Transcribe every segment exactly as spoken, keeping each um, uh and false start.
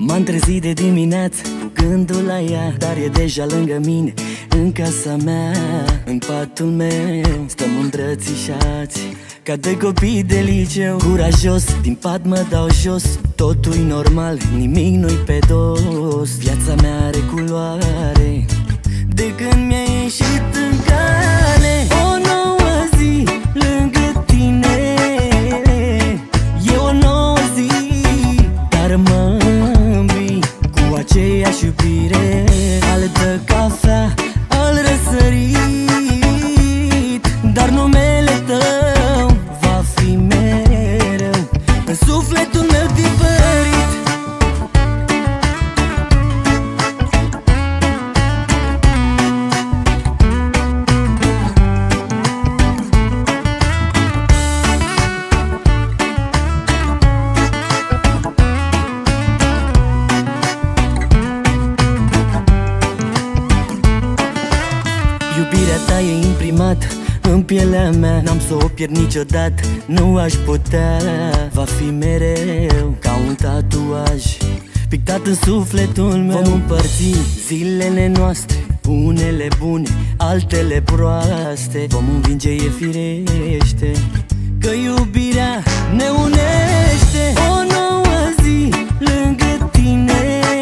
M-am trezit de dimineață cu gândul la ea, dar e deja lângă mine, în casa mea. În patul meu stăm îmbrățișați ca doi copii de liceu. Curajos, din pat mă dau jos, totul-i normal, nimic nu-i pe dos. Viața mea are culoare de când mi-a ieșit în cale. O nouă zi lângă tine, e o nouă zi, dar mă îmbui cu aceeași iubire. Altă cafea, al răsărit, dar numele tău va fi mereu în sufletul meu tipărit. Iubirea ta e imprimată în pielea mea, n-am să o pierd niciodată, nu aș putea. Va fi mereu ca un tatuaj pictat în sufletul meu. Vom împărți zilele noastre, unele bune, altele proaste. Vom învinge, e firește, că iubirea ne unește. O nouă zi lângă tine,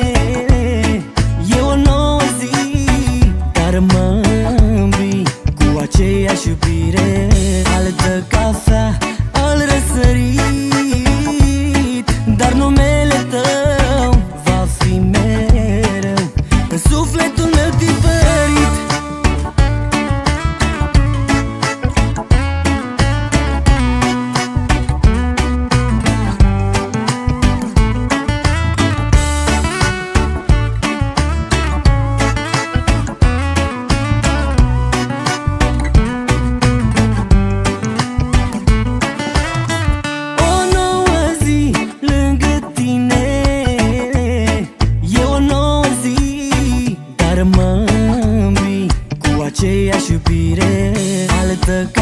e o nouă zi, dar mă cu aceeași iubire. Altă cafea, al răsărit, dar numele tău va fi mereu în sufletul meu tipărit. Mă îmbui cu aceeași iubire. Altă